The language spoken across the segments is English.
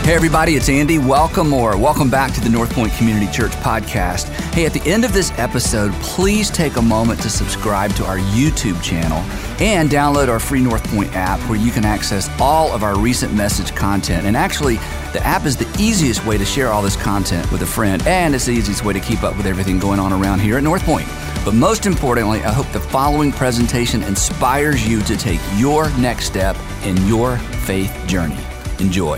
Hey everybody, it's Andy. Welcome back to the North Point Community Church podcast. Hey, at the end of this episode, please take a moment to subscribe to our YouTube channel and download our free North Point app where you can access all of our recent message content. And actually, the app is the easiest way to share all this content with a friend, and it's the easiest way to keep up with everything going on around here at North Point. But most importantly, I hope the following presentation inspires you to take your next step in your faith journey. Enjoy.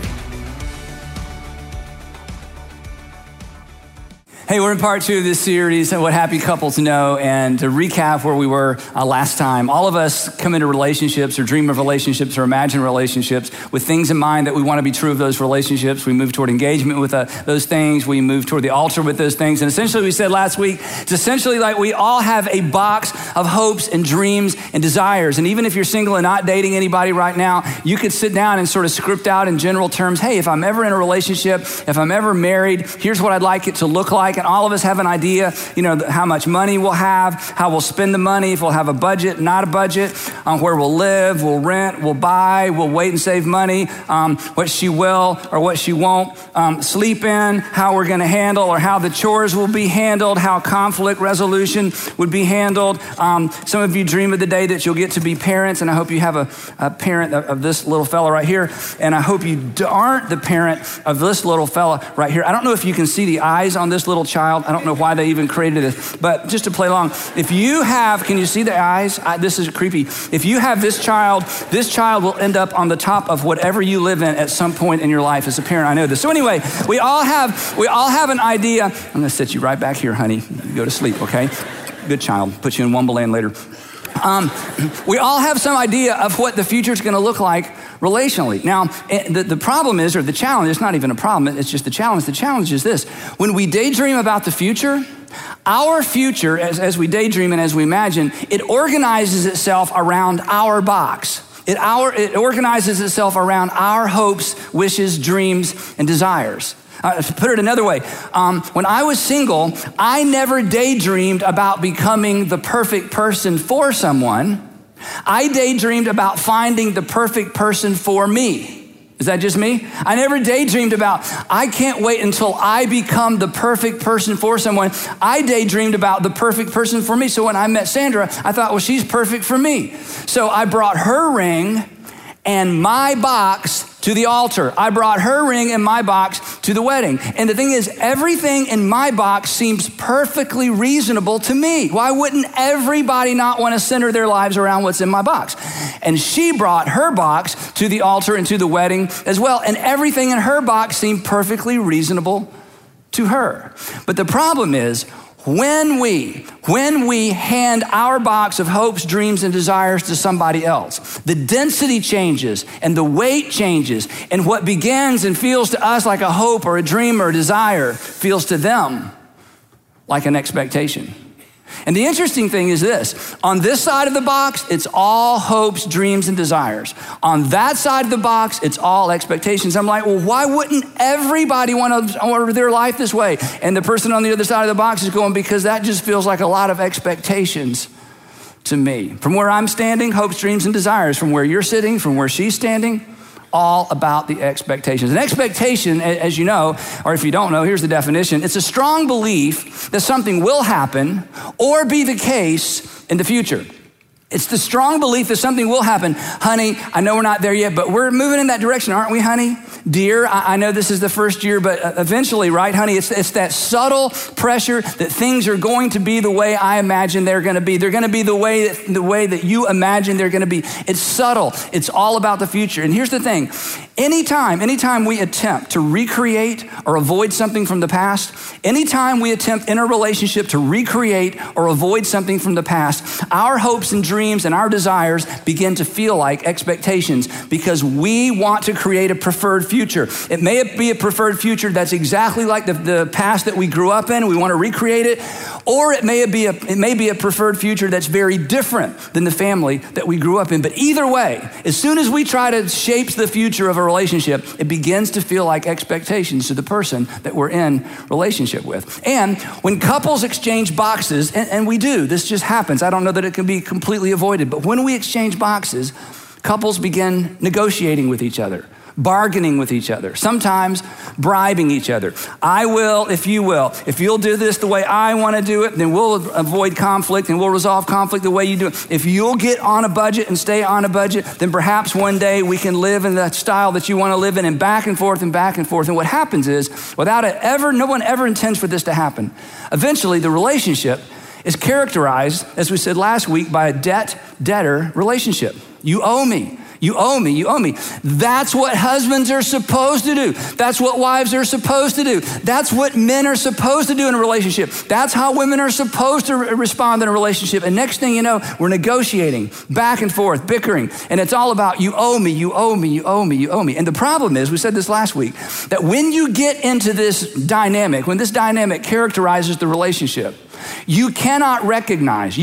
Hey, we're in part 2 of this series, What Happy Couples Know, and to recap where we were last time, all of us come into relationships or dream of relationships or imagine relationships with things in mind that we want to be true of those relationships. We move toward engagement with those things. We move toward the altar with those things. And essentially, we said last week, it's essentially like we all have a box of hopes and dreams and desires. And even if you're single and not dating anybody right now, you could sit down and sort of script out in general terms, hey, if I'm ever in a relationship, if I'm ever married, here's what I'd like it to look like. And all of us have an idea, how much money we'll have, how we'll spend the money, if we'll have a budget, not a budget, where we'll live, we'll rent, we'll buy, we'll wait and save money, what she will or what she won't sleep in, how we're going to handle or how the chores will be handled, how conflict resolution would be handled. Some of you dream of the day that you'll get to be parents, and I hope you have a parent of this little fella right here, and I hope you aren't the parent of this little fella right here. I don't know if you can see the eyes on this little child. I don't know why they even created this, but just to play along, if you have, can you see the eyes? This is creepy. If you have this child will end up on the top of whatever you live in at some point in your life. As a parent, I know this. So anyway, we all have an idea. I'm gonna sit you right back here, honey. Go to sleep, okay? Good child. Put you in Wonderland later. We all have some idea of what the future is going to look like relationally. Now, the problem is, or the challenge, it's not even a problem, it's just the challenge. The challenge is this. When we daydream about the future, our future, as we daydream and as we imagine, it organizes itself around our box. It organizes itself around our hopes, wishes, dreams, and desires. To put it another way, when I was single, I never daydreamed about becoming the perfect person for someone. I daydreamed about finding the perfect person for me. Is that just me? I never daydreamed about, I can't wait until I become the perfect person for someone. I daydreamed about the perfect person for me. So when I met Sandra, I thought, well, she's perfect for me. So I brought her ring and my box to the altar. I brought her ring and my box to the wedding. And the thing is, everything in my box seems perfectly reasonable to me. Why wouldn't everybody not want to center their lives around what's in my box? And she brought her box to the altar and to the wedding as well. And everything in her box seemed perfectly reasonable to her. But the problem is, when we hand our box of hopes, dreams, and desires to somebody else, the density changes and the weight changes, and what begins and feels to us like a hope or a dream or a desire feels to them like an expectation. And the interesting thing is this, on this side of the box, it's all hopes, dreams, and desires. On that side of the box, it's all expectations. I'm like, well, why wouldn't everybody want to order their life this way? And the person on the other side of the box is going, because that just feels like a lot of expectations to me. From where I'm standing, hopes, dreams, and desires. From where you're sitting, from where she's standing, all about the expectations. An expectation, as you know, or if you don't know, here's the definition. It's a strong belief that something will happen or be the case in the future. It's the strong belief that something will happen. Honey, I know we're not there yet, but we're moving in that direction, aren't we, honey? Dear, I know this is the first year, but eventually, right, honey? It's that subtle pressure that things are going to be the way I imagine they're going to be. They're going to be the way that you imagine they're going to be. It's subtle. It's all about the future. And here's the thing. Anytime we attempt to recreate or avoid something from the past, anytime we attempt in a relationship to recreate or avoid something from the past, our hopes and dreams and our desires begin to feel like expectations because we want to create a preferred future. It may be a preferred future that's exactly like the past that we grew up in. We want to recreate it. Or it may be a preferred future that's very different than the family that we grew up in. But either way, as soon as we try to shape the future of a relationship, it begins to feel like expectations to the person that we're in relationship with. And when couples exchange boxes, and we do, this just happens. I don't know that it can be completely avoided, but when we exchange boxes, couples begin negotiating with each other. bargaining with each other, sometimes bribing each other. I will if you will. If you'll do this the way I want to do it, then we'll avoid conflict and we'll resolve conflict the way you do it. If you'll get on a budget and stay on a budget, then perhaps one day we can live in the style that you want to live in, and back and forth and back and forth. And what happens is, no one ever intends for this to happen. Eventually, the relationship is characterized, as we said last week, by a debt-debtor relationship. You owe me. You owe me, you owe me. That's what husbands are supposed to do. That's what wives are supposed to do. That's what men are supposed to do in a relationship. That's how women are supposed to respond in a relationship. And next thing you know, we're negotiating, back and forth, bickering. And it's all about you owe me, you owe me, you owe me, you owe me. And the problem is, we said this last week, that when you get into this dynamic, when this dynamic characterizes the relationship, you cannot recognize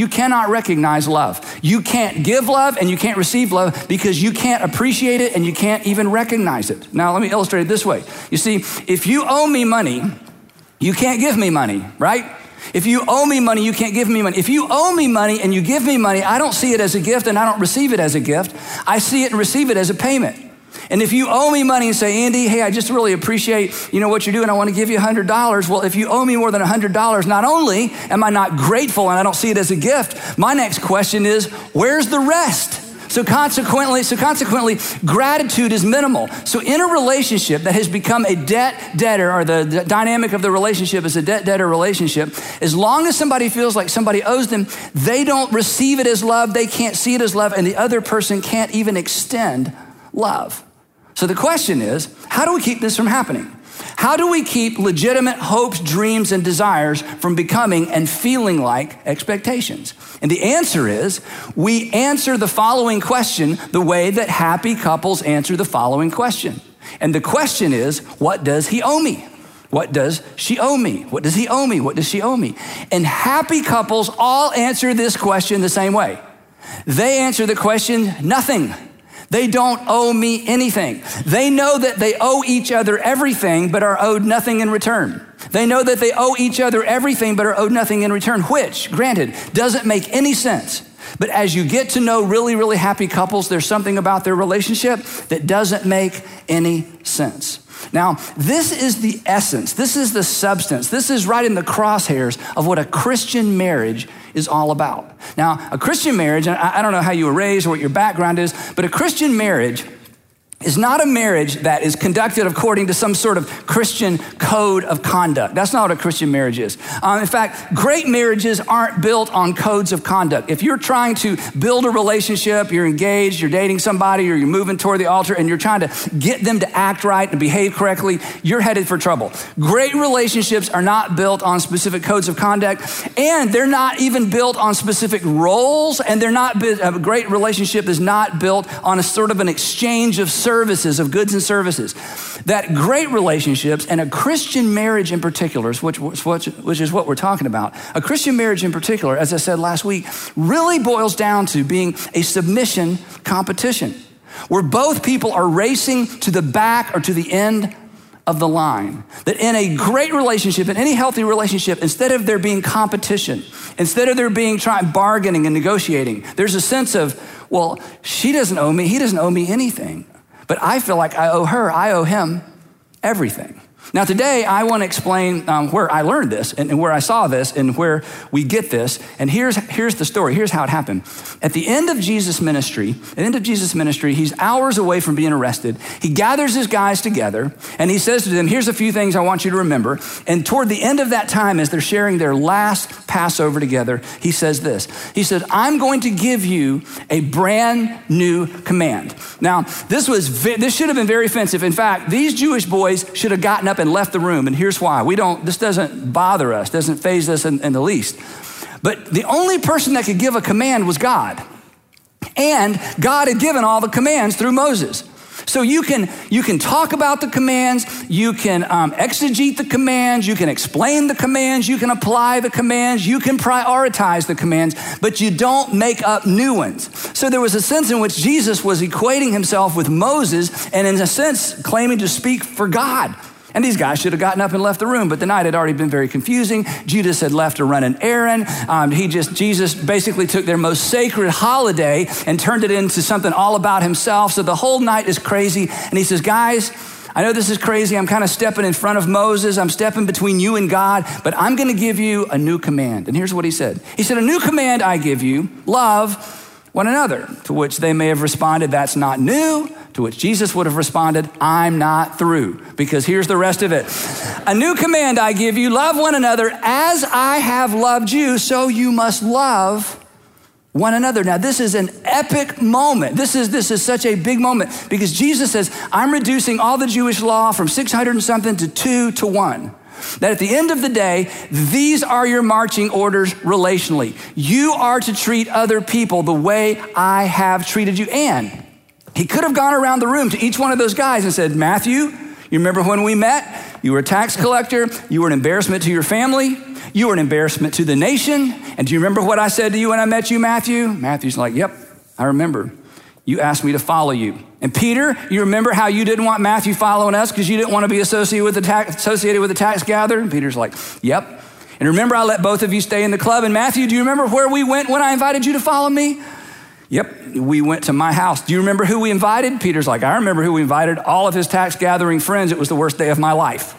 love. You can't give love and you can't receive love because you can't appreciate it and you can't even recognize it. Now, let me illustrate it this way. You see, if you owe me money, you can't give me money, right? If you owe me money, you can't give me money. If you owe me money and you give me money, I don't see it as a gift and I don't receive it as a gift. I see it and receive it as a payment. And if you owe me money and say, Andy, hey, I just really appreciate, what you're doing. I want to give you $100. Well, if you owe me more than $100, not only am I not grateful and I don't see it as a gift, my next question is, where's the rest? So consequently, gratitude is minimal. So in a relationship that has become a debt-debtor, or the dynamic of the relationship is a debt-debtor relationship, as long as somebody feels like somebody owes them, they don't receive it as love, they can't see it as love, and the other person can't even extend love. So the question is, how do we keep this from happening? How do we keep legitimate hopes, dreams, and desires from becoming and feeling like expectations? And the answer is, we answer the following question the way that happy couples answer the following question. And the question is, what does he owe me? What does she owe me? What does he owe me? What does she owe me? And happy couples all answer this question the same way. They answer the question, nothing. They don't owe me anything. They know that they owe each other everything, but are owed nothing in return. They know that they owe each other everything, but are owed nothing in return, which, granted, doesn't make any sense. But as you get to know really, really happy couples, there's something about their relationship that doesn't make any sense. Now, this is the essence. This is the substance. This is right in the crosshairs of what a Christian marriage is all about. Now, a Christian marriage, and I don't know how you were raised or what your background is, but a Christian marriage is not a marriage that is conducted according to some sort of Christian code of conduct. That's not what a Christian marriage is. In fact, great marriages aren't built on codes of conduct. If you're trying to build a relationship, you're engaged, you're dating somebody, or you're moving toward the altar, and you're trying to get them to act right and behave correctly, you're headed for trouble. Great relationships are not built on specific codes of conduct, and they're not even built on specific roles, and a great relationship is not built on a sort of an exchange of services, of goods and services. That great relationships, and a Christian marriage in particular, which is what we're talking about, a Christian marriage in particular, as I said last week, really boils down to being a submission competition, where both people are racing to the back or to the end of the line. That in a great relationship, in any healthy relationship, instead of there being competition, instead of there being bargaining and negotiating, there's a sense of, well, she doesn't owe me, he doesn't owe me anything. But I feel like I owe her, I owe him everything. Now today, I want to explain where I learned this and where I saw this and where we get this. And here's the story. Here's how it happened. At the end of Jesus' ministry, he's hours away from being arrested. He gathers his guys together and he says to them, here's a few things I want you to remember. And toward the end of that time, as they're sharing their last Passover together, he says this. He said, I'm going to give you a brand new command. Now, this should have been very offensive. In fact, these Jewish boys should have gotten up and left the room. And here's why. This doesn't bother us, doesn't faze us in the least. But the only person that could give a command was God. And God had given all the commands through Moses. So you can talk about the commands, you can exegete the commands, you can explain the commands, you can apply the commands, you can prioritize the commands, but you don't make up new ones. So there was a sense in which Jesus was equating himself with Moses and in a sense claiming to speak for God. And these guys should have gotten up and left the room, but the night had already been very confusing. Judas had left to run an errand. Jesus basically took their most sacred holiday and turned it into something all about himself. So the whole night is crazy. And he says, guys, I know this is crazy. I'm kind of stepping in front of Moses. I'm stepping between you and God, but I'm going to give you a new command. And here's what he said. He said, a new command I give you, love one another. To which they may have responded, that's not new. To which Jesus would have responded, I'm not through. Because here's the rest of it. A new command I give you, love one another as I have loved you, so you must love one another. Now, this is an epic moment. This is such a big moment because Jesus says, I'm reducing all the Jewish law from 600 and something to 2 to 1. That at the end of the day, these are your marching orders relationally. You are to treat other people the way I have treated you. And he could have gone around the room to each one of those guys and said, Matthew, you remember when we met? You were a tax collector. You were an embarrassment to your family. You were an embarrassment to the nation. And do you remember what I said to you when I met you, Matthew? Matthew's like, yep, I remember. You asked me to follow you. And Peter, you remember how you didn't want Matthew following us because you didn't want to be associated with the tax gatherer? And Peter's like, yep. And remember, I let both of you stay in the club. And Matthew, do you remember where we went when I invited you to follow me? Yep, we went to my house. Do you remember who we invited? Peter's like, I remember who we invited. All of his tax gathering friends. It was the worst day of my life.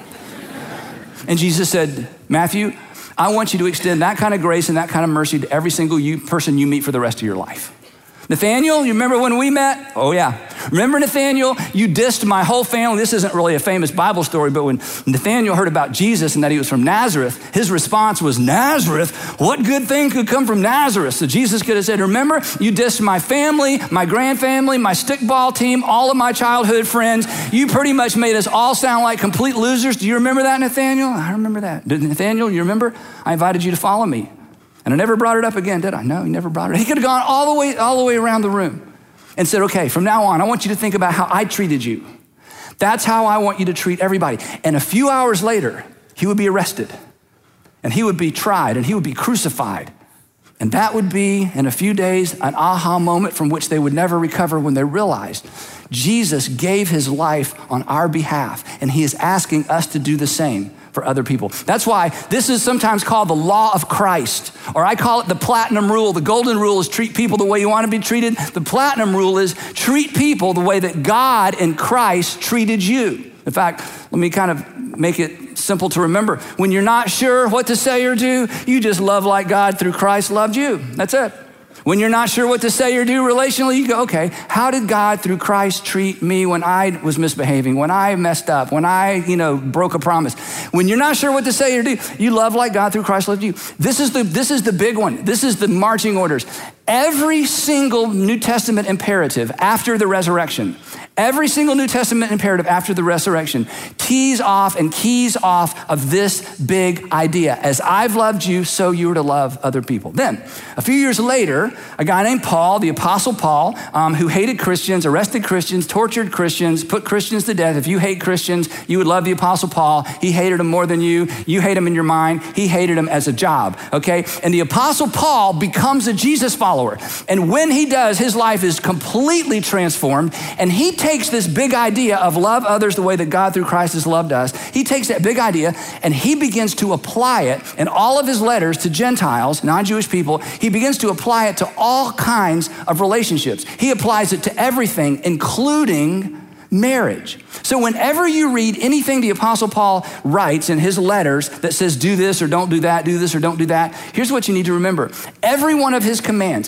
And Jesus said, Matthew, I want you to extend that kind of grace and that kind of mercy to every single person you meet for the rest of your life. Nathaniel, you remember when we met? Oh yeah. Remember Nathaniel? You dissed my whole family. This isn't really a famous Bible story, but when Nathaniel heard about Jesus and that he was from Nazareth, his response was, Nazareth? What good thing could come from Nazareth? So Jesus could have said, remember, you dissed my family, my grandfamily, my stickball team, all of my childhood friends. You pretty much made us all sound like complete losers. Do you remember that, Nathaniel? I remember that. Nathaniel, you remember? I invited you to follow me. And I never brought it up again, did I? No, he never brought it up. He could have gone all the way around the room and said, okay, from now on, I want you to think about how I treated you. That's how I want you to treat everybody. And a few hours later, he would be arrested and he would be tried and he would be crucified. And that would be, in a few days, an aha moment from which they would never recover when they realized Jesus gave his life on our behalf and he is asking us to do the same for other people. That's why this is sometimes called the law of Christ, or I call it the platinum rule. The golden rule is treat people the way you want to be treated. The platinum rule is treat people the way that God in Christ treated you. In fact, let me kind of make it simple to remember. When you're not sure what to say or do, you just love like God through Christ loved you. That's it. When you're not sure what to say or do relationally, you go, okay, how did God through Christ treat me when I was misbehaving, when I messed up, when I, broke a promise? When you're not sure what to say or do, you love like God through Christ loved you. This is the big one. This is the marching orders. Every single New Testament imperative after the resurrection, every single New Testament imperative after the resurrection tees off and keys off of this big idea. As I've loved you, so you are to love other people. Then, a few years later, a guy named Paul, the Apostle Paul, who hated Christians, arrested Christians, tortured Christians, put Christians to death. If you hate Christians, you would love the Apostle Paul. He hated them more than you. You hate him in your mind. He hated him as a job, okay? And the Apostle Paul becomes a Jesus follower. And when he does, his life is completely transformed. And he takes this big idea of love others the way that God through Christ has loved us. He takes that big idea and he begins to apply it in all of his letters to Gentiles, non-Jewish people. He begins to apply it to all kinds of relationships. He applies it to everything, including marriage. So whenever you read anything the Apostle Paul writes in his letters that says do this or don't do that, do this or don't do that, here's what you need to remember. Every one of his commands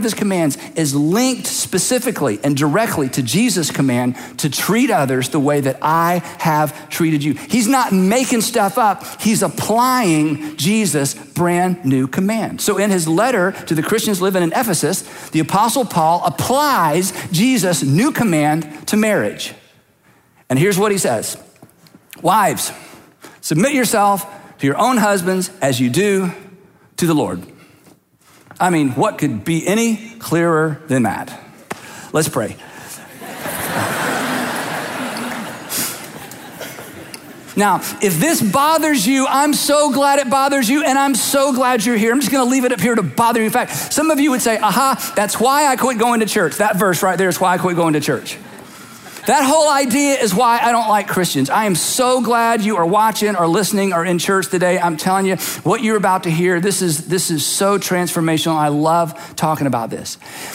is linked specifically and directly to Jesus' command to treat others the way that I have treated you. He's not making stuff up. He's applying Jesus' brand new command. So in his letter to the Christians living in Ephesus, the Apostle Paul applies Jesus' new command to marriage. And here's what he says. Wives, submit yourself to your own husbands as you do to the Lord. I mean, what could be any clearer than that? Let's pray. Now, if this bothers you, I'm so glad it bothers you, and I'm so glad you're here. I'm just gonna leave it up here to bother you. In fact, some of you would say, aha, that's why I quit going to church. That verse right there is why I quit going to church. That whole idea is why I don't like Christians. I am so glad you are watching or listening or in church today. I'm telling you, what you're about to hear, this is so transformational. I love talking about this.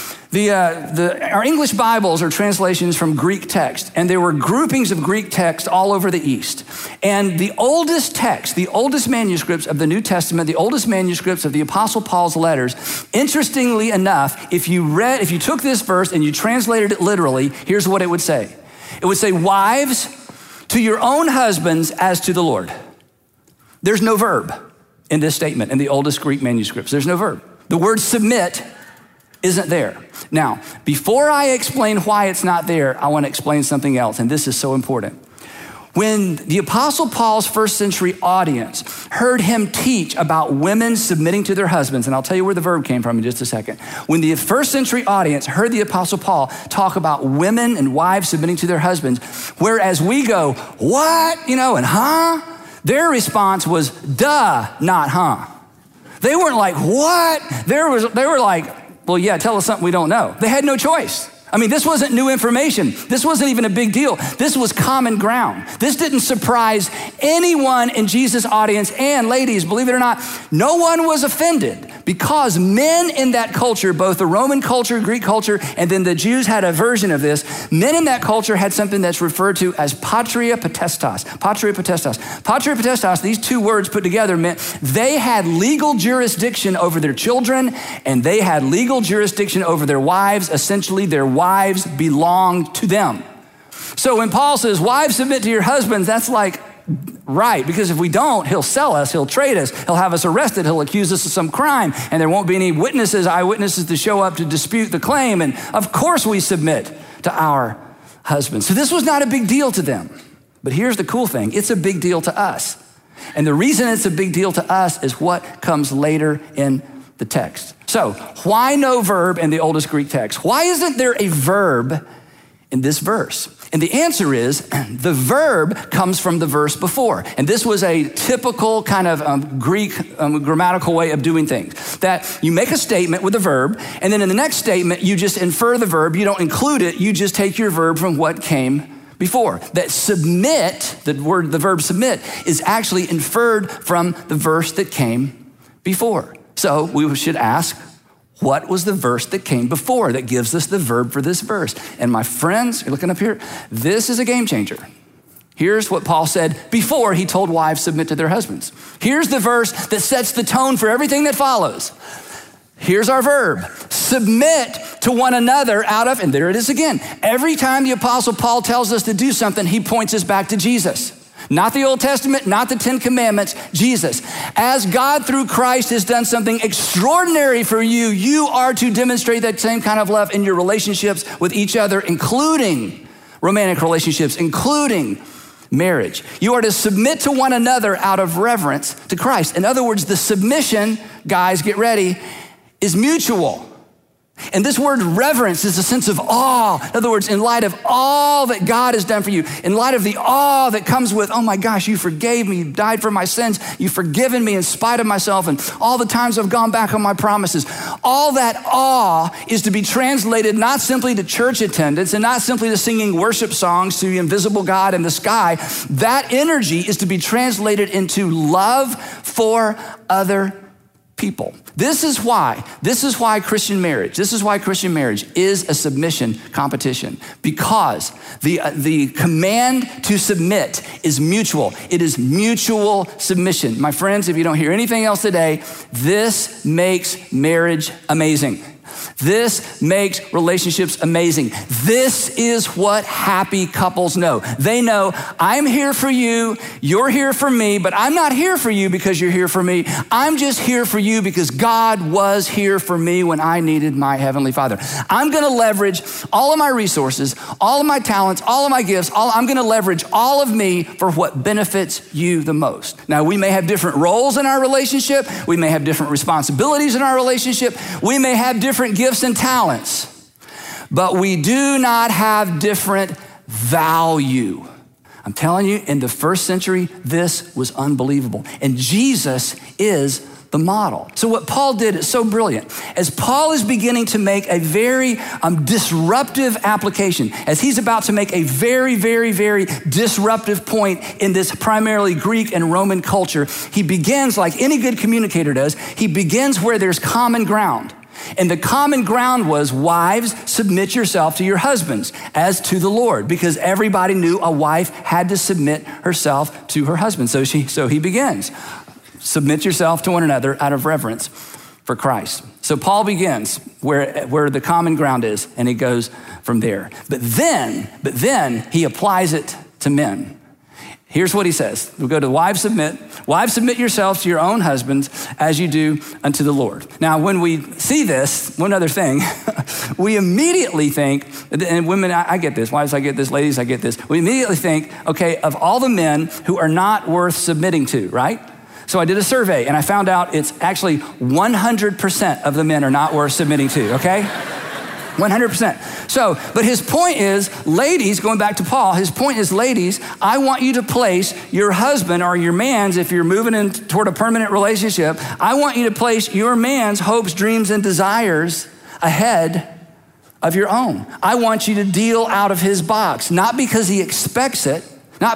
Our English Bibles are translations from Greek text, and there were groupings of Greek text all over the East. And the oldest text, the oldest manuscripts of the New Testament, the oldest manuscripts of the Apostle Paul's letters, interestingly enough, if you took this verse and you translated it literally, here's what it would say. It would say, wives, to your own husbands as to the Lord. There's no verb in this statement in the oldest Greek manuscripts. There's no verb. The word submit isn't there. Now, before I explain why it's not there, I want to explain something else, and this is so important. When the Apostle Paul's first century audience heard him teach about women submitting to their husbands, and I'll tell you where the verb came from in just a second. When the first century audience heard the Apostle Paul talk about women and wives submitting to their husbands, whereas we go, what? And huh? Their response was, duh, not huh. They weren't like, what? They were like, well, yeah, tell us something we don't know. They had no choice. I mean, this wasn't new information. This wasn't even a big deal. This was common ground. This didn't surprise anyone in Jesus' audience. And ladies, believe it or not, no one was offended because men in that culture, both the Roman culture, Greek culture, and then the Jews had a version of this. Men in that culture had something that's referred to as patria potestas. Patria potestas. Patria potestas, these two words put together meant they had legal jurisdiction over their children and they had legal jurisdiction over their wives. Essentially, their wives belonged to them. So when Paul says, wives submit to your husbands, that's like, right, because if we don't, he'll sell us, he'll trade us, he'll have us arrested, he'll accuse us of some crime, and there won't be any eyewitnesses to show up to dispute the claim. And of course we submit to our husbands. So this was not a big deal to them. But here's the cool thing, it's a big deal to us. And the reason it's a big deal to us is what comes later in the text. So why no verb in the oldest Greek text? Why isn't there a verb in this verse? And the answer is the verb comes from the verse before. And this was a typical kind of Greek grammatical way of doing things. That you make a statement with a verb, and then in the next statement, you just infer the verb. You don't include it. You just take your verb from what came before. That submit, the verb submit, is actually inferred from the verse that came before. So we should ask, what was the verse that came before that gives us the verb for this verse? And my friends, you're looking up here, this is a game changer. Here's what Paul said before he told wives submit to their husbands. Here's the verse that sets the tone for everything that follows. Here's our verb, submit to one another out of, and there it is again. Every time the Apostle Paul tells us to do something, he points us back to Jesus. Not the Old Testament, not the 10 Commandments, Jesus. As God through Christ has done something extraordinary for you, you are to demonstrate that same kind of love in your relationships with each other, including romantic relationships, including marriage. You are to submit to one another out of reverence to Christ. In other words, the submission, guys, get ready, is mutual. And this word reverence is a sense of awe. In other words, in light of all that God has done for you, in light of the awe that comes with, oh my gosh, you forgave me, you died for my sins, you've forgiven me in spite of myself, and all the times I've gone back on my promises. All that awe is to be translated not simply to church attendance and not simply to singing worship songs to the invisible God in the sky. That energy is to be translated into love for other people. This is why Christian marriage is a submission competition, because the command to submit is mutual. It is mutual submission. My friends, if you don't hear anything else today, this makes marriage amazing. This makes relationships amazing. This is what happy couples know. They know, I'm here for you, you're here for me, but I'm not here for you because you're here for me. I'm just here for you because God was here for me when I needed my Heavenly Father. I'm gonna leverage all of my resources, all of my talents, all of my gifts, I'm gonna leverage all of me for what benefits you the most. Now, we may have different roles in our relationship. We may have different responsibilities in our relationship. We may have different gifts and talents, but we do not have different value. I'm telling you, in the first century, this was unbelievable. And Jesus is the model. So what Paul did is so brilliant. As Paul is beginning to make a very disruptive application, as he's about to make a very, very, very disruptive point in this primarily Greek and Roman culture, he begins like any good communicator does, he begins where there's common ground. And the common ground was, wives, submit yourself to your husbands as to the Lord, because everybody knew a wife had to submit herself to her husband. So he begins. Submit yourself to one another out of reverence for Christ. So Paul begins where the common ground is, and he goes from there. But then he applies it to men. Here's what he says. We'll go to wives, submit yourselves to your own husbands as you do unto the Lord. Now, when we see this, one other thing, we immediately think, and women, I get this, wives, I get this, ladies, I get this. We immediately think, okay, of all the men who are not worth submitting to, right? So I did a survey and I found out it's actually 100% of the men are not worth submitting to, okay? 100%. So, but his point is, ladies, going back to Paul, his point is, ladies, I want you to place your husband or your man's, if you're moving in toward a permanent relationship, I want you to place your man's hopes, dreams, and desires ahead of your own. I want you to deal out of his box, not because he expects it,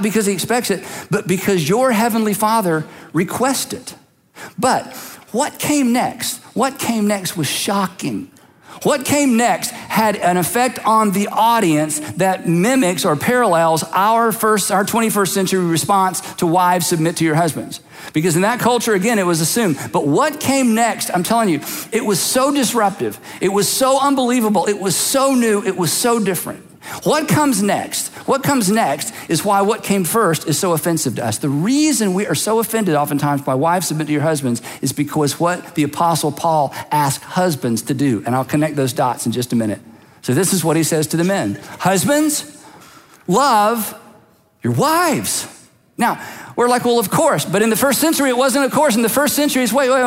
but because your heavenly Father requests it. But what came next? What came next was shocking. What came next had an effect on the audience that mimics or parallels our 21st century response to wives, submit to your husbands. Because in that culture, again, it was assumed. But what came next, I'm telling you, it was so disruptive. It was so unbelievable. It was so new. It was so different. What comes next? What comes next is why what came first is so offensive to us. The reason we are so offended oftentimes by wives submit to your husbands is because what the Apostle Paul asked husbands to do. And I'll connect those dots in just a minute. So this is what he says to the men. Husbands, love your wives. Now, we're like, well, of course. But in the first century, it wasn't of course. In the first century, it's wait.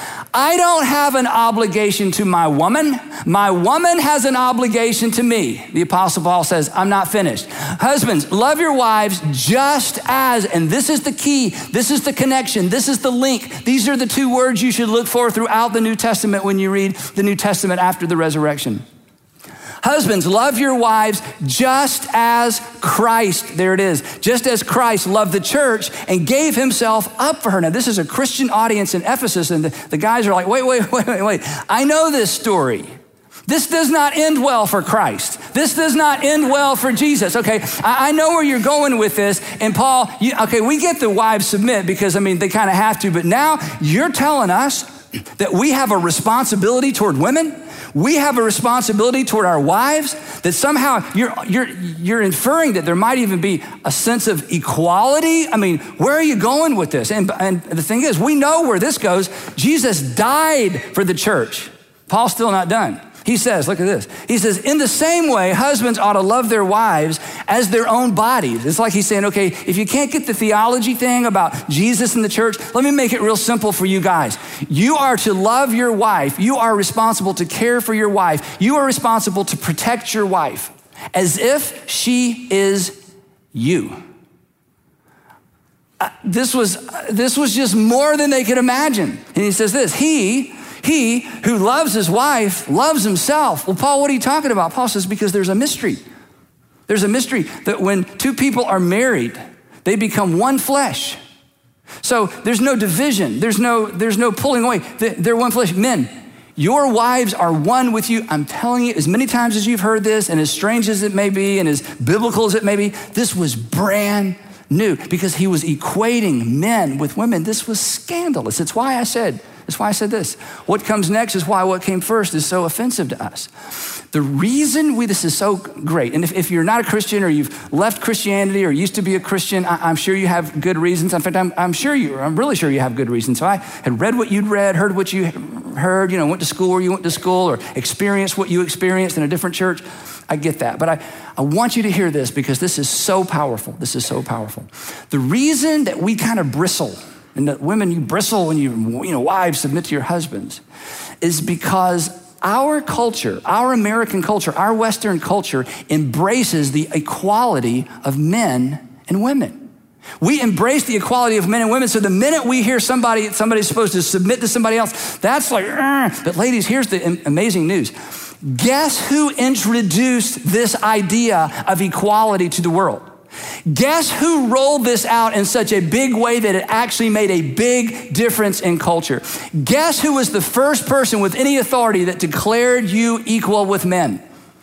I don't have an obligation to my woman. My woman has an obligation to me. The Apostle Paul says, I'm not finished. Husbands, love your wives just as, and this is the key, this is the connection, this is the link. These are the two words you should look for throughout the New Testament when you read the New Testament after the resurrection. Husbands, love your wives just as Christ, there it is, just as Christ loved the church and gave himself up for her. Now, this is a Christian audience in Ephesus, and the guys are like, wait. I know this story. This does not end well for Christ. This does not end well for Jesus. Okay, I know where you're going with this. And Paul, we get the wives submit because, they kind of have to, but now you're telling us that we have a responsibility toward women. We have a responsibility toward our wives, that somehow you're inferring that there might even be a sense of equality. Where are you going with this? And the thing is, we know where this goes. Jesus died for the church. Paul's still not done. He says, look at this. He says, in the same way, husbands ought to love their wives as their own bodies. It's like he's saying, okay, if you can't get the theology thing about Jesus and the church, let me make it real simple for you guys. You are to love your wife. You are responsible to care for your wife. You are responsible to protect your wife as if she is you. This was just more than they could imagine. And he says this, He who loves his wife loves himself. Well, Paul, what are you talking about? Paul says, because there's a mystery. There's a mystery that when two people are married, they become one flesh. So there's no division. There's no pulling away. They're one flesh. Men, your wives are one with you. I'm telling you, as many times as you've heard this, and as strange as it may be, and as biblical as it may be, this was brand new because he was equating men with women. This was scandalous. That's why I said this. What comes next is why what came first is so offensive to us. The reason this is so great, and if you're not a Christian or you've left Christianity or used to be a Christian, I'm sure you have good reasons. In fact, I'm really sure you have good reasons. So I had read what you'd read, heard what you heard, went to school where you went to school, or experienced what you experienced in a different church. I get that, but I want you to hear this because this is so powerful. This is so powerful. The reason that we kind of bristle, and that women, you bristle when wives submit to your husbands, is because our culture, our American culture, our Western culture embraces the equality of men and women. We embrace the equality of men and women. So the minute we hear somebody's supposed to submit to somebody else, that's like, but ladies, here's the amazing news. Guess who introduced this idea of equality to the world? Guess who rolled this out in such a big way that it actually made a big difference in culture? Guess who was the first person with any authority that declared you equal with men?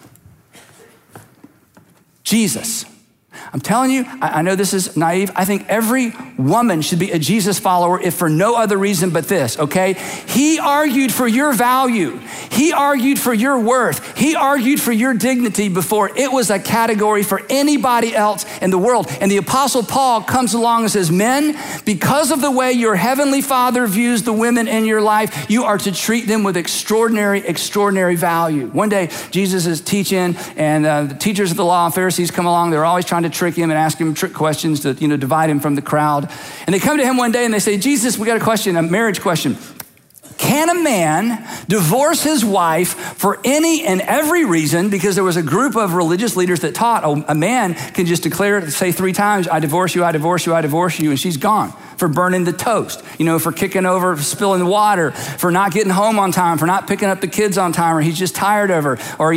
Jesus. I'm telling you, I know this is naive. I think every woman should be a Jesus follower if for no other reason but this, okay? He argued for your value. He argued for your worth. He argued for your dignity before it was a category for anybody else in the world. And the Apostle Paul comes along and says, men, because of the way your heavenly Father views the women in your life, you are to treat them with extraordinary value. One day, Jesus is teaching, and the teachers of the law and Pharisees come along. They're always trying to trick him and ask him trick questions to, divide him from the crowd. And they come to him one day and they say, Jesus, we got a question, a marriage question. Can a man divorce his wife for any and every reason? Because there was a group of religious leaders that taught a man can just declare, say 3 times, I divorce you, I divorce you, I divorce you, and she's gone. For burning the toast, for kicking over, spilling the water, for not getting home on time, for not picking up the kids on time, or he's just tired of her, or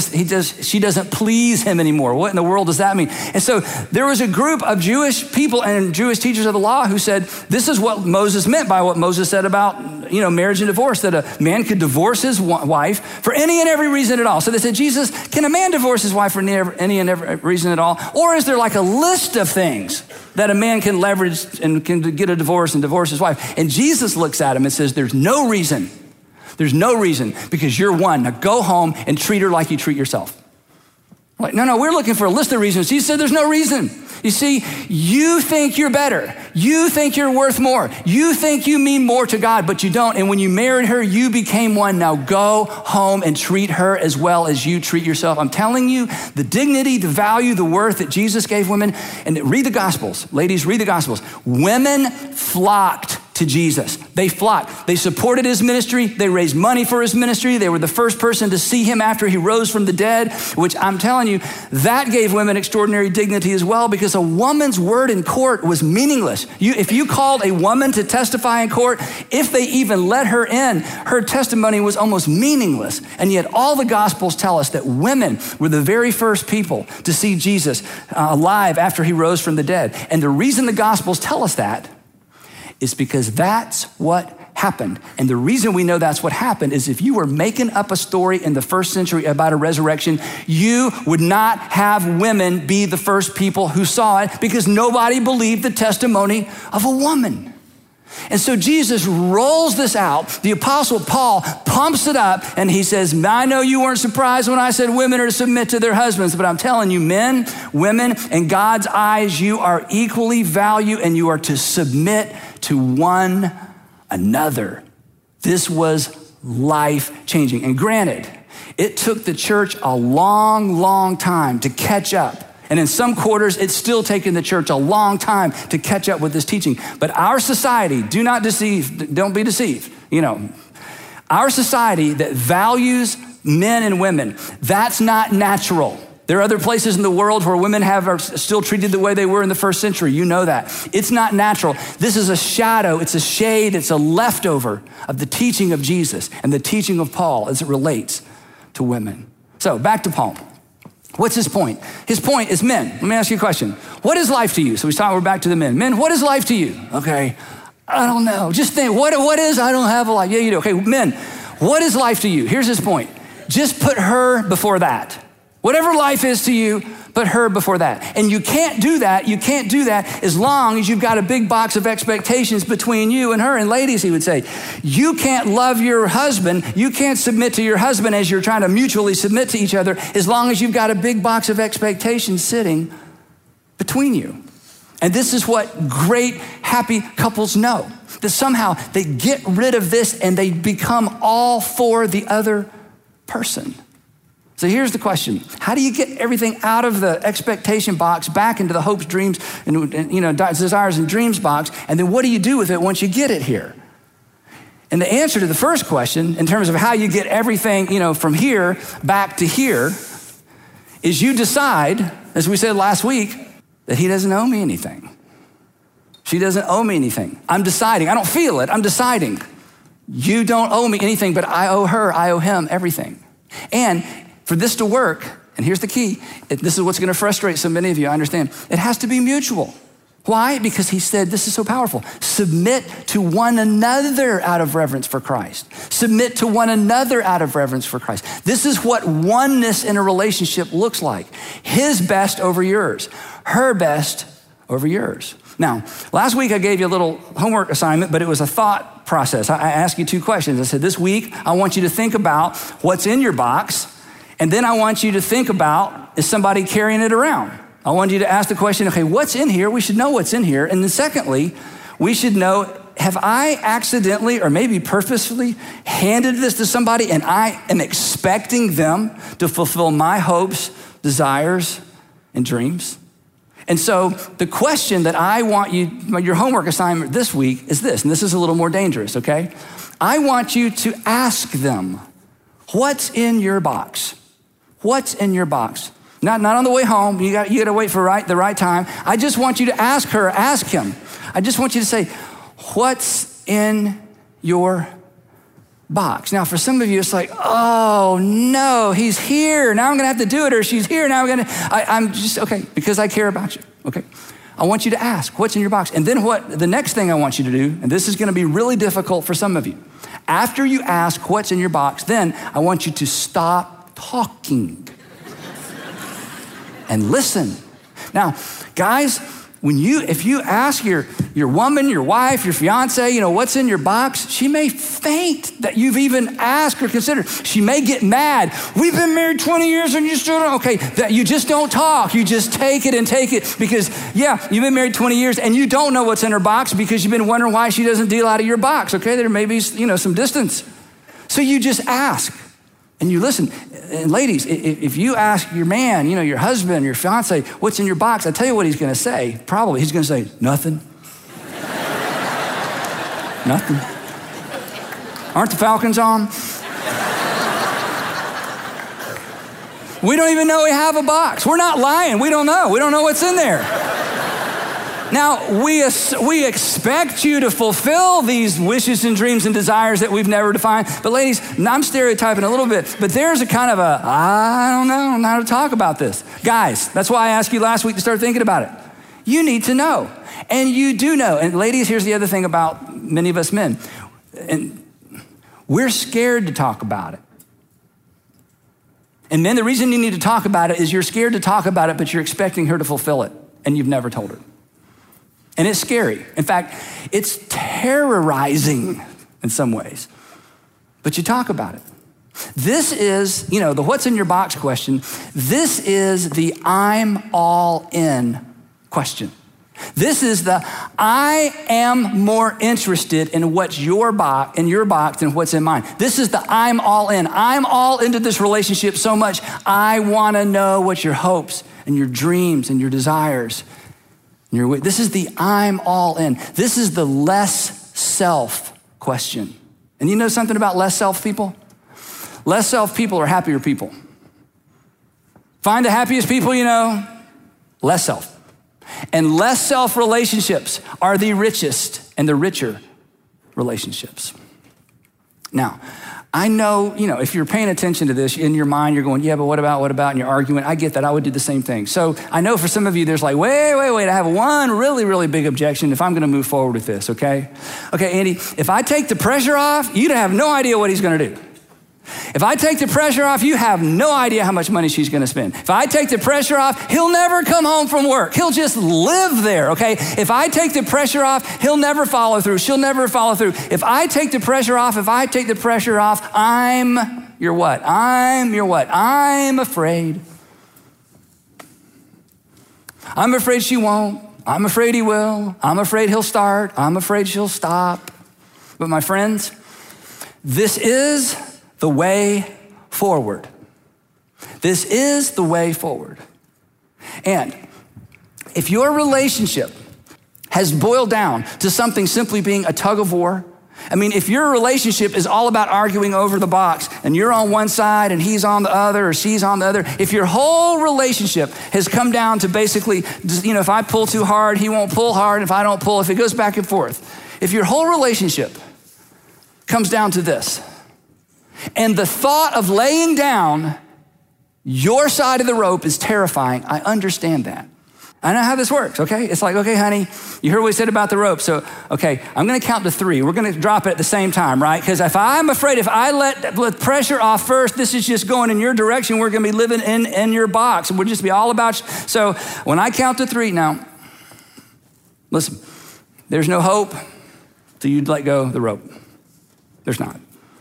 she doesn't please him anymore. What in the world does that mean? And so there was a group of Jewish people and Jewish teachers of the law who said, this is what Moses meant by what Moses said about, marriage and divorce, that a man could divorce his wife for any and every reason at all. So they said, Jesus, can a man divorce his wife for any and every reason at all? Or is there like a list of things that a man can leverage and can get a divorce and divorce his wife? And Jesus looks at him and says, there's no reason. There's no reason, because you're one. Now go home and treat her like you treat yourself. Like, no, we're looking for a list of reasons. He said, there's no reason. You see, you think you're better. You think you're worth more. You think you mean more to God, but you don't. And when you married her, you became one. Now go home and treat her as well as you treat yourself. I'm telling you, the dignity, the value, the worth that Jesus gave women. And read the Gospels. Ladies, read the Gospels. Women flocked to Jesus. They flocked. They supported his ministry. They raised money for his ministry. They were the first person to see him after he rose from the dead, which I'm telling you, that gave women extraordinary dignity as well, because a woman's word in court was meaningless. If you called a woman to testify in court, if they even let her in, her testimony was almost meaningless. And yet all the Gospels tell us that women were the very first people to see Jesus alive after he rose from the dead. And the reason the Gospels tell us that is because that's what happened. And the reason we know that's what happened is if you were making up a story in the first century about a resurrection, you would not have women be the first people who saw it, because nobody believed the testimony of a woman. And so Jesus rolls this out. The Apostle Paul pumps it up, and he says, I know you weren't surprised when I said women are to submit to their husbands, but I'm telling you, men, women, in God's eyes, you are equally valued, and you are to submit to one another. This was life-changing. And granted, it took the church a long time to catch up. And in some quarters, it's still taken the church a long time to catch up with this teaching. But our society, don't be deceived. Our society that values men and women, that's not natural. There are other places in the world where women are still treated the way they were in the first century. You know that. It's not natural. This is a shadow, it's a shade, it's a leftover of the teaching of Jesus and the teaching of Paul as it relates to women. So back to Paul. What's his point? His point is men. Let me ask you a question. What is life to you? So we're back to the men. Men, what is life to you? Okay, I don't know. Just think, what is, I don't have a life. Yeah, you do. Okay, men, what is life to you? Here's his point. Just put her before that. Whatever life is to you, put her before that. And you can't do that as long as you've got a big box of expectations between you and her. And ladies, he would say, you can't love your husband, you can't submit to your husband as you're trying to mutually submit to each other, as long as you've got a big box of expectations sitting between you. And this is what great, happy couples know, that somehow they get rid of this and they become all for the other person. So here's the question. How do you get everything out of the expectation box back into the hopes, dreams, and desires and dreams box? And then what do you do with it once you get it here? And the answer to the first question, in terms of how you get everything, from here back to here, is you decide, as we said last week, that he doesn't owe me anything. She doesn't owe me anything. I'm deciding. I don't feel it. I'm deciding. You don't owe me anything, but I owe her, I owe him everything. And for this to work, and here's the key, this is what's gonna frustrate so many of you, I understand. It has to be mutual. Why? Because he said, this is so powerful. Submit to one another out of reverence for Christ. Submit to one another out of reverence for Christ. This is what oneness in a relationship looks like. His best over yours, her best over yours. Now, last week I gave you a little homework assignment, but it was a thought process. I asked you 2 questions. I said, this week I want you to think about what's in your box, and then I want you to think about, is somebody carrying it around? I want you to ask the question, okay, what's in here? We should know what's in here. And then secondly, we should know, have I accidentally or maybe purposefully handed this to somebody and I am expecting them to fulfill my hopes, desires, and dreams? And so the question that I want you, your homework assignment this week is this, and this is a little more dangerous, okay? I want you to ask them, what's in your box? What's in your box? Not on the way home. You got to wait for the right time. I just want you to ask her, ask him. I just want you to say, what's in your box? Now, for some of you, it's like, oh no, he's here. Now I'm going to have to do it, or she's here. Now I'm just, okay, because I care about you, okay? I want you to ask, what's in your box? And then the next thing I want you to do, and this is going to be really difficult for some of you. After you ask what's in your box, then I want you to stop talking and listen. Now, guys, if you ask your woman, your wife, your fiance, what's in your box, she may faint that you've even asked or considered. She may get mad. We've been married 20 years and you still don't, okay, that you just don't talk. You just take it because, yeah, you've been married 20 years and you don't know what's in her box because you've been wondering why she doesn't deal out of your box, okay? There may be, some distance. So you just ask. And you listen. And ladies, if you ask your man, your husband, your fiance, what's in your box, I tell you what he's going to say. Probably he's going to say, nothing. Nothing. Aren't the Falcons on? We don't even know we have a box. We're not lying. We don't know. We don't know what's in there. Now, we expect you to fulfill these wishes and dreams and desires that we've never defined. But ladies, I'm stereotyping a little bit, but there's a kind of I don't know how to talk about this. Guys, that's why I asked you last week to start thinking about it. You need to know, and you do know. And ladies, here's the other thing about many of us men. And we're scared to talk about it. And men, the reason you need to talk about it is you're scared to talk about it, but you're expecting her to fulfill it, and you've never told her. And it's scary. In fact, it's terrorizing in some ways. But you talk about it. This is, the what's in your box question. This is the I'm all in question. This is the I am more interested in what's in your box than what's in mine. This is the I'm all in. I'm all into this relationship so much. I want to know what your hopes and your dreams and your desires. This is the I'm all in. This is the less self question. And you know something about less self people? Less self people are happier people. Find the happiest people you know, less self. And less self relationships are the richest and the richer relationships. Now, I know, if you're paying attention to this, in your mind, you're going, yeah, but what about, and you're arguing. I get that. I would do the same thing. So I know for some of you, there's like, wait, I have one really, really big objection if I'm going to move forward with this, okay? Okay, Andy, if I take the pressure off, you'd have no idea what he's going to do. If I take the pressure off, you have no idea how much money she's going to spend. If I take the pressure off, he'll never come home from work. He'll just live there, okay? If I take the pressure off, he'll never follow through. She'll never follow through. If I take the pressure off, I'm your what? I'm afraid. I'm afraid she won't. I'm afraid he will. I'm afraid he'll start. I'm afraid she'll stop. But my friends, this is the way forward. This is the way forward. And if your relationship has boiled down to something simply being a tug of war, I mean, if your relationship is all about arguing over the box and you're on one side and he's on the other or she's on the other, if your whole relationship has come down to basically, if I pull too hard, he won't pull hard. If I don't pull, if it goes back and forth, if your whole relationship comes down to this, and the thought of laying down your side of the rope is terrifying, I understand that. I know how this works, okay? It's like, okay, honey, you heard what we said about the rope. So, okay, I'm gonna count to 3. We're gonna drop it at the same time, right? Because if I'm afraid, if I let pressure off first, this is just going in your direction. We're gonna be living in your box. And we'll just be all about you. So when I count to 3 now, listen, there's no hope till you let go of the rope. There's not.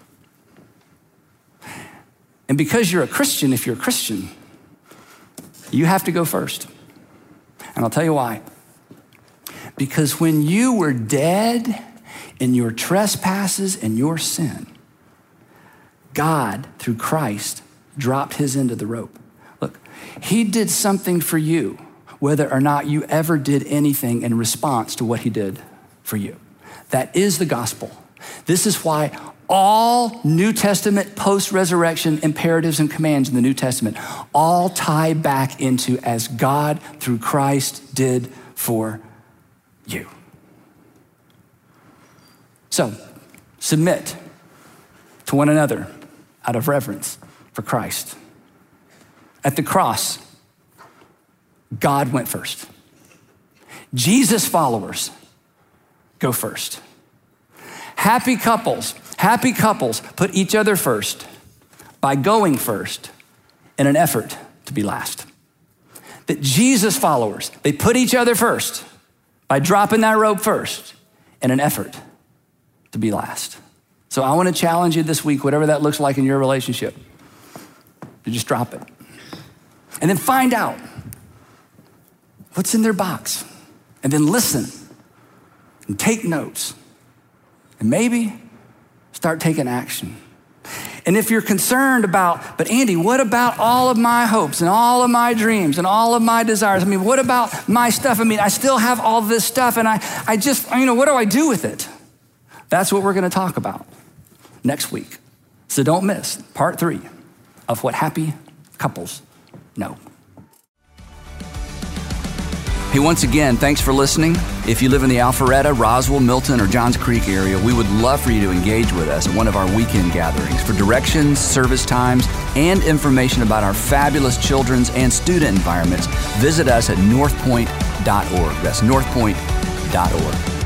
And because you're a Christian, if you're a Christian, you have to go first. And I'll tell you why. Because when you were dead in your trespasses and your sin, God, through Christ, dropped his end of the rope. Look, he did something for you, whether or not you ever did anything in response to what he did for you. That is the gospel. This is why all New Testament post-resurrection imperatives and commands in the New Testament all tie back into as God through Christ did for you. So, submit to one another out of reverence for Christ. At the cross, God went first. Jesus followers go first. Happy couples put each other first by going first in an effort to be last. That Jesus followers, they put each other first by dropping that rope first in an effort to be last. So I want to challenge you this week, whatever that looks like in your relationship, to just drop it. And then find out what's in their box. And then listen and take notes. And maybe start taking action. And if you're concerned about, but Andy, what about all of my hopes and all of my dreams and all of my desires? I mean, what about my stuff? I mean, I still have all this stuff and I just, what do I do with it? That's what we're gonna talk about next week. So don't miss part 3 of what happy couples know. Hey, once again, thanks for listening. If you live in the Alpharetta, Roswell, Milton, or Johns Creek area, we would love for you to engage with us at one of our weekend gatherings. For directions, service times, and information about our fabulous children's and student environments, visit us at northpoint.org. That's northpoint.org.